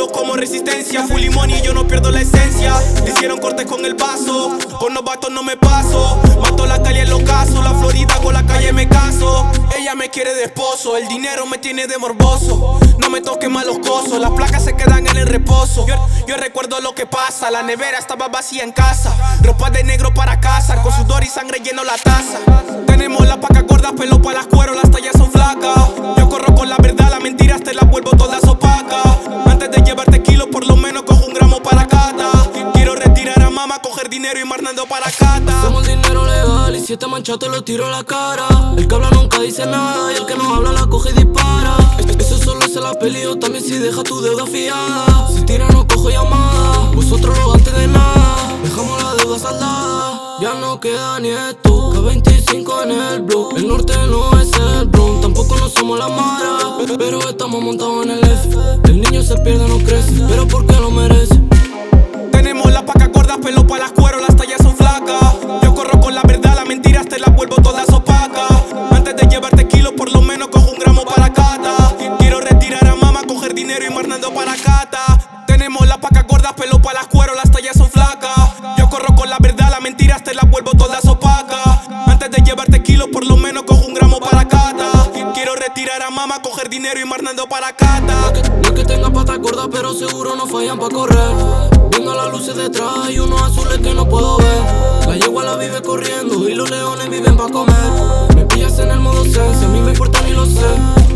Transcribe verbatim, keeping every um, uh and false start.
flow como resistencia. Full limón y yo no pierdo la esencia. Le hicieron cortes con el vaso, con los vatos no me paso. Mato la calle en los casos, la Florida con la calle me caso. Ella me quiere de esposo, el dinero me tiene de morboso. No me toques malos cosos, las placas se quedan en el reposo. Yo, yo recuerdo lo que pasa, la nevera estaba vacía en casa. Ropa de negro para casa, con sudor y sangre lleno la taza. Tenemos las pacas gordas, pelo para las cueros, las tallas son flacas. Yo corro con la verdad, las mentiras te las vuelvo todas opacas. Antes de llevarte kilos, por lo menos cojo un gramo para cata. Quiero retirar a mamá, coger dinero y marnando para cata. Hacemos dinero legal y si te manchas te lo tiro a la cara. El que habla nunca dice nada y el que no habla la coge y dispara. Eso solo se la peleo, también si deja tu deuda fiada. Si tira no cojo llamada, vosotros lo antes de nada. Dejamos la deuda saldada, ya no queda ni esto. K veinticinco en el blue, el norte no es el Bronx. Tampoco no somos la Mara, pero estamos montados en el F. El niño se pierde, no crece, pero porque lo merece. Tenemos las pacas gordas, pelo para las cueros, las tallas son flacas. Yo corro con la verdad, las mentiras te las vuelvo todas opacas. Antes de llevarte kilos, por lo menos cojo un gramo para cata. Quiero retirar a mamá, coger dinero y marnando para cata. Tenemos las pacas gordas, pelo para las cueros, las tallas son flacas. Yo corro con la verdad, las mentiras te las vuelvo todas opacas. Antes de llevarte kilos, por lo menos cojo un gramo para cata. Quiero retirar a mamá, coger dinero y marnando para cata. No es que, no es que tenga patas gordas, pero seguro no fallan pa' correr. Viendo las luces detrás y unos azules que no puedo ver. La yegua la vive corriendo y los leones viven pa' comer. Me pillas en el modo sense, a mí me importa ni lo sé.